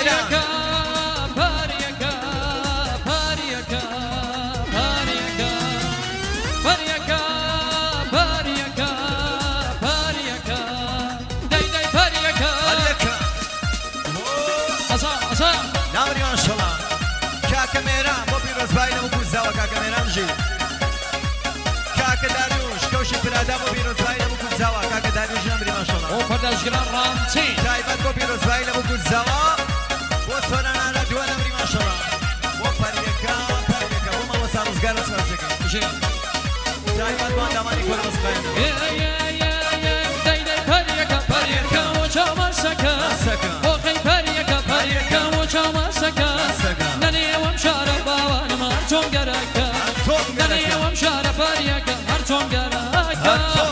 میرە نامری ماشەڵڵا کاکە مێران بۆ پیرۆزبای لە بکو زاوە کاکە مێران ژی کاکە داریوش کەوشی پرادا بۆ پیرۆزبای لە بکو زاوە کاکە داریوش نامری ماشەڵڵا بۆ پەردازگران ڕامچین تایبەت بۆ پیرۆزبای لە بکو زاوە بۆ سۆرانانە دووە نامری ماشەڵڵا بۆ پەریەکە بۆ ماوەسا ڕزگارە سازەکە تایبەت بۆ ئەندامانی کۆرمەسقایەنە نەنێوەم شارە باوانم هەر چۆن گەرەکە نەنێوەم شارە پەریەکە هەر چۆن گەرەکە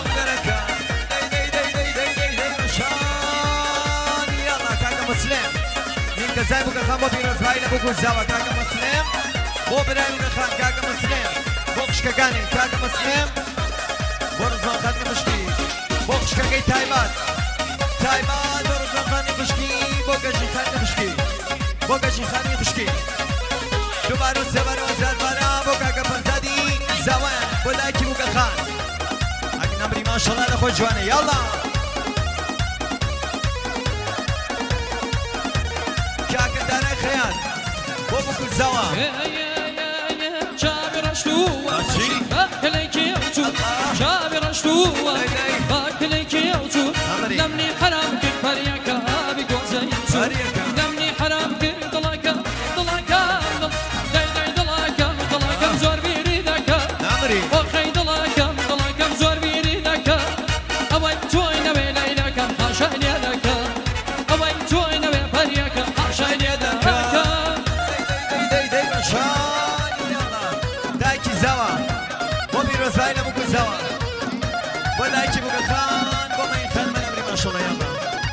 کاکە مسلم نیمکەزای بووکەخان بۆ پیرۆزبای لە بکو زاوە کاکە مسلم بۆ برای بووکەخان کاکە مسلم بۆ قشکەکانی کاکە مسلم بۆ ڕزوان خانی مشکی بۆ قشکەکەی تایبەت بۆ ڕزوان خانی مشکی بۆ گەژی خانی مشکی بۆ گەژی خانی مشکی دووبارە و سێبارە و زاربارە بۆ کاکە پەنجادی زاوایان بۆ دایکی بووکەخان ئەگە نەمری ماشەڵڵا لە خۆی جوانە یاڵڵا کاکە دارای خەیان بۆ بکو زاوە چاوی ڕەشتووە باکلێکی ئەوچوو چاوی ڕەشتووە باکلێکی ئەوچوو لەمنی حرام کرد پەریەکە ئابی گۆزەی چوو لەمنی حرام کرد دڵەکەم دڵەکەم زۆر بیری دەکە بۆ خەی دڵەکەم زۆر بیری دەکە ئەوەی تۆی نەوێ لەیلەکەم حاشای لێ دەکە ئەوەی تۆی نەوێ پەریەکە حاشای لێ دەکە دایکی زاوە بۆ پیرۆزبای لە بکو زاوە بۆ دایکی بووکەخان بۆ مەین خانمە نەمری ماشەڵڵا یاڵڵا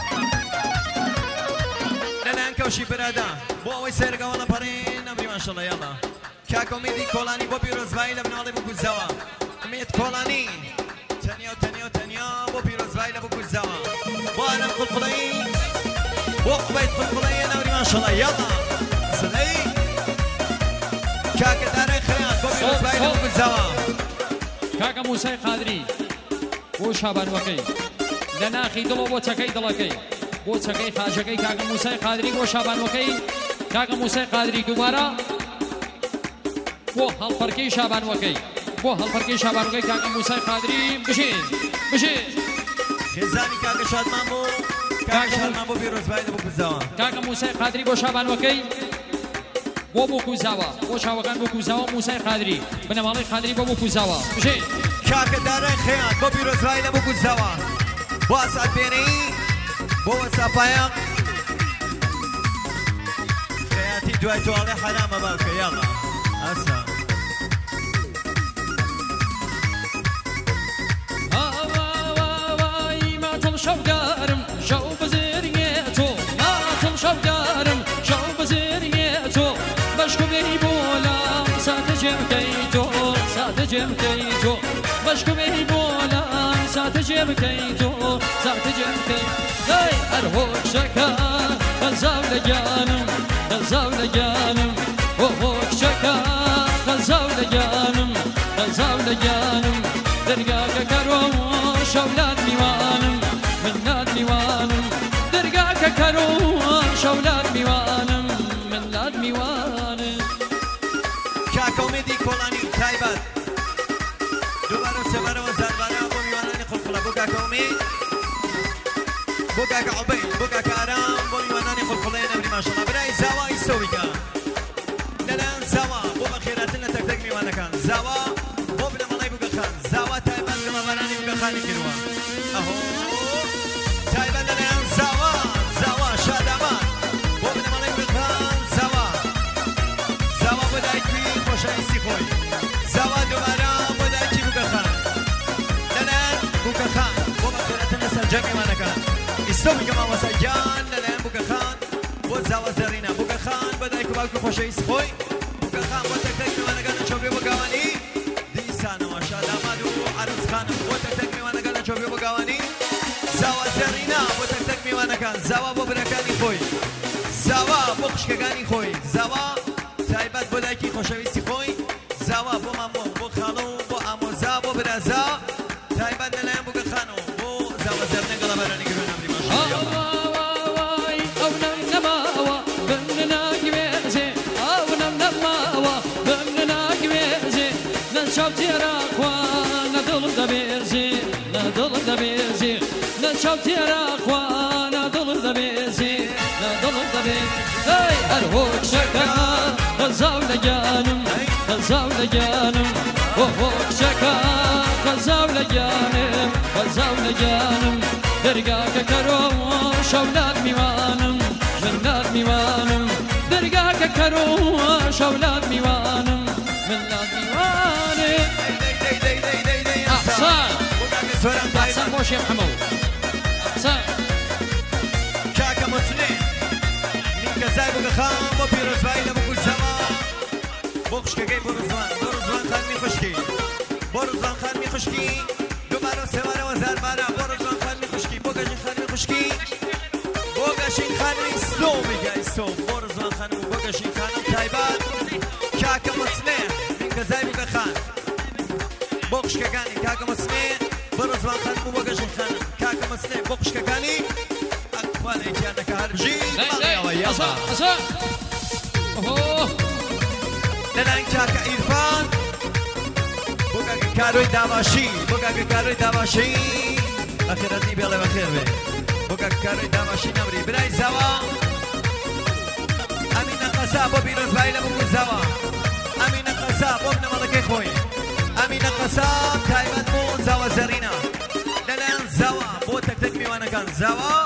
لەلایەن کەوشی برادا بۆ ئەوەی سێرگەوە لەپەڕێن نەمری ماشەڵڵا یاڵڵا کاکە ئومێدی کۆڵانی بۆ پیرۆزبای لە بناڵی بکو زاوە ئومێد کۆڵانی تەنیا بۆ پیرۆزبای لە بکو زاوە بۆ ئەرەم قوڵقوڵەی بۆ قوبەیت قوڵقوڵەیە نەمری ماشەڵڵا یاڵڵا سلەی کاکە دارای خەیان بۆ پیرۆزبای لە بکو زاوە کاکە موسای قادری بۆ شابانوەکەی لە ناخی دڵەوە بۆ چەکەی دڵەکەی بۆ چەکەی خاژەکەی کاکە موسای قادری بۆ شابانوەکەی کاکە موسای قادری دووبارە بۆ هەڵپەرکەی شابانوەکەی کاکە موسای قادری بژین خێزانی کاکە شادمان بۆ کاکە شادمان بۆ پیرۆزبای لە بکو زاوە کاکە موسای قادری بۆ شابانوەکەی بۆ بکوزاوە بۆ چاوەکان بکوزاوە موسای قادری بنەماڵی قادری بۆ بکوزاوە بژین کاکە دارای خەیان بۆ پیرۆزبای لە بکو زاوە بۆ ئاسات بێنەی بۆ وەساپایە خەیاتی دوای تۆڵێ حرامە باکە یاڵڵا ئاسا شەودارم شەو بزێریێ تۆ ماتڵ شەودارم شەو بزێریێ تۆ بەشکوێی بۆلام ساتە جێمکەی تۆ بەشکوێی بۆلام ساتە جێمکەی تۆ دای هەر هۆکشەکە خەزاو لە گیانم بۆ هۆکشەکە خەزاو لە گیانم دەرگاکە کەرۆ شەولات میوانم من لات میوانم دەرگاکە کەرۆ شەولات میوانم من لات میوانم کاکە ئومێدی کۆڵانی تایبەت دووبارە سێبارەوە زاربارە بۆ میوانانی قوڵقوڵە بۆ کاکە ئومێد بۆ کاکە عوبەید بۆ کاکە ئارام بۆ میوانانی قوڵقوڵەیە نەمری ماشەڵڵا برای زاوا ئیسۆویکە لەلایەن زاوا بۆ بەخێراتن لە تەک میوانەکان زاوا بۆ بنەمەڵەی بووکەخان زاوا تایبەت گەمەڤەرانی بووکەخانی کردووە ئەهۆ تایبەت لەلایەن زاوا شادامان بۆ بنەمەڵەی بووکەخان زاوا بۆ دایکی خۆشەویستی خۆی زاوا دووبارە بۆ دایکی بووکەخان لەلایەن بووکەخان بۆ بەخێراتن لەسەر جەم میوانەکان ئیسۆویکە مامۆستاگیان لەلایەن بووکەخان بۆ زاوا زەڕینە بووکەخان بۆ دایک و باوکی خۆشەویستی خۆی بووکەخان بۆ تەک میوانەکان لە چۆبێ بۆ گاوانی دیسانەوە شاداماد و عروسخانم بۆ تەک میوانەکان لە چۆبێ بۆ گاوانی زاوا زەڕینە بۆ تەک میوانەکان زاوا بۆ برەکانی خۆی زاوا بۆ خوشکەکانی خۆی زاوا تایبەت بۆ دایکی خۆشەویستی خۆی زاوا بۆ مامۆ بۆ خاڵۆ بۆ ئامۆزا بۆ برازا تایبەت لەلایەن بووگەخانەوە بۆ زاوا زەرنە گەڵەبەرانی گرۆ نەمری نشوتيرا اخوانا دلم دبيزي ندلم دبيزي نشوتيرا اخوانا دلم دبيزي ندلم دبيزي هاي الهوك شكا غزاونا جانم غزاونا جانم وهوك شكا غزاونا جانم غزاونا جانم درقاك كروم شولاد ميوانم جنات ميوانم درقاك كروم شولاد ميوانم منات ميوانم أحسان أحسان موش يا محمود أحسان كاكا مسلم من كزاي بوغخان بو بيروزواي لبوكو زما بوخشكي بورزوان بورزوان خان مي خشكي بورزوان خان مي خشكي دوبارو سوارو وزار بارا بورزوان خان مي خشكي بوغاشين خان مي خشكي بوغاشين خان مي سلومي جاي سوم بورزوان خان بوغاشين خان تايبات كاكا مسلم من كزاي بوغخان بوخشكاني كاكا مسلم بورزوان خان بوغاشين خان كاكا مسلم بوخشكاني أقبل إجانا كهرجي أسا لنان كاكا إرفان بوغا كاروي داماشي بوغا كاروي داماشي أخيرتني بيالله بخير بي بوغا كاروي داماشي نمري براي زوا أمين قصا بو بيروز بايلة بوغو زوا أمين قصا بو ابن ملكي خوي أمين قصا كايبت بو زوا زرينا لنان زوا بو تك تك ميوانا كان زوا